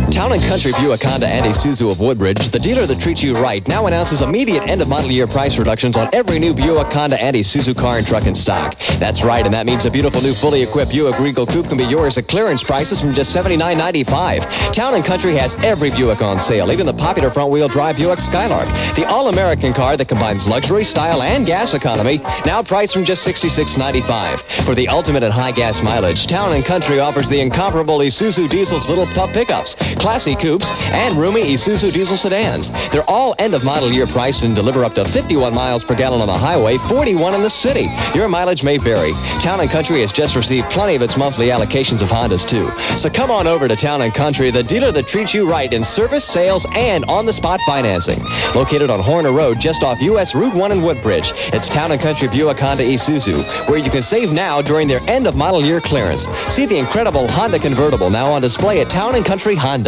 Town & Country Buick Honda and Isuzu of Woodbridge, the dealer that treats you right, now announces immediate end-of-model year price reductions on every new Buick, Honda, and Isuzu car and truck in stock. That's right, and that means a beautiful new fully equipped Buick Regal Coupe can be yours at clearance prices from just $79.95. Town & Country has every Buick on sale, even the popular front-wheel drive Buick Skylark, the all-American car that combines luxury, style, and gas economy, now priced from just $66.95. For the ultimate in high gas mileage, Town & Country offers the incomparable Isuzu Diesel's little pup pickups, classy coupes, and roomy Isuzu diesel sedans. They're all end-of-model year priced and deliver up to 51 miles per gallon on the highway, 41 in the city. Your mileage may vary. Town & Country has just received plenty of its monthly allocations of Hondas, too. So come on over to Town & Country, the dealer that treats you right in service, sales, and on-the-spot financing. Located on Horner Road, just off U.S. Route 1 in Woodbridge, it's Town & Country Buick Honda Isuzu, where you can save now during their end-of-model year clearance. See the incredible Honda convertible now on display at Town & Country Honda.